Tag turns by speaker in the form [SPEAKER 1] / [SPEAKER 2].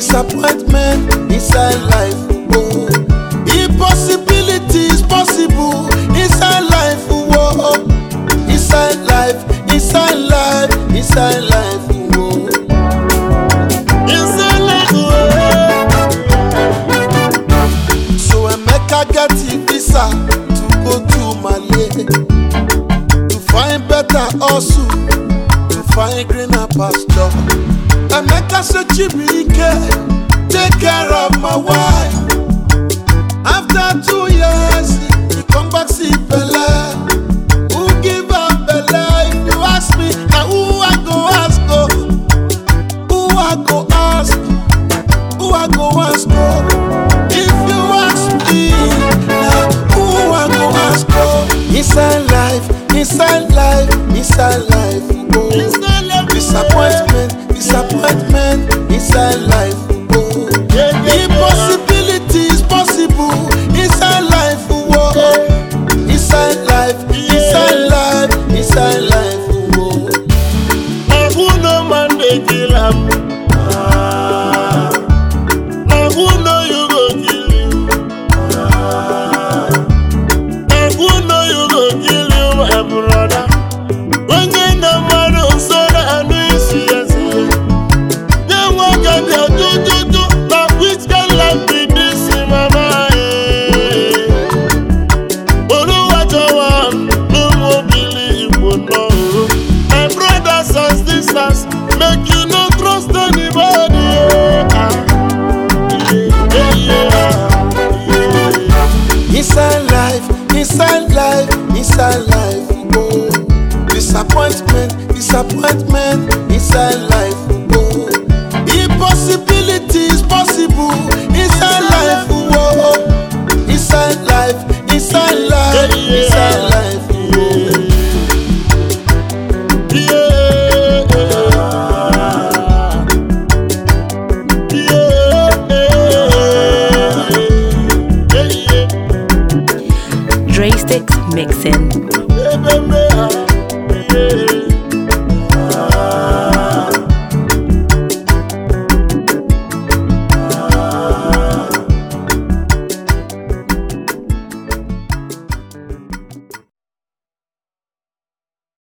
[SPEAKER 1] disappointment inside life. Oh, impossibility is possible inside life. Oh, inside life, inside life, inside life. Oh, inside life. Oh. So Emeka get the visa to go to Mali to find better hustle, to find greener pasture. Emeka say Chibike, take care of my wife. After 2 years, he come back see Bella. Who give her Bella? If you ask me, now who I go ask? Oh, who I go ask? Who I go ask? Oh, if you ask me, now who I go ask? Oh, inside life, inside life, inside life. Oh, disappointment, disappointment inside life. Oh, impossibility is possible inside life. Oh, inside life, inside life, inside life. Oh,
[SPEAKER 2] now who no man dey kill am? Now who know you go kill him? Now who know you go kill you, my brother? When you no man on so that I know you see us. They walk and they do. Now which can life be this in my mind? But who watch one? No more believe but no. My brothers and sisters, make you no trust anybody.
[SPEAKER 1] inside life, inside life, inside life. Oh, disappointment, disappointment inside life. Oh, impossibility is possible inside life. Oh, inside life, inside life, inside life. Oh,
[SPEAKER 3] Dre Sticks mixing.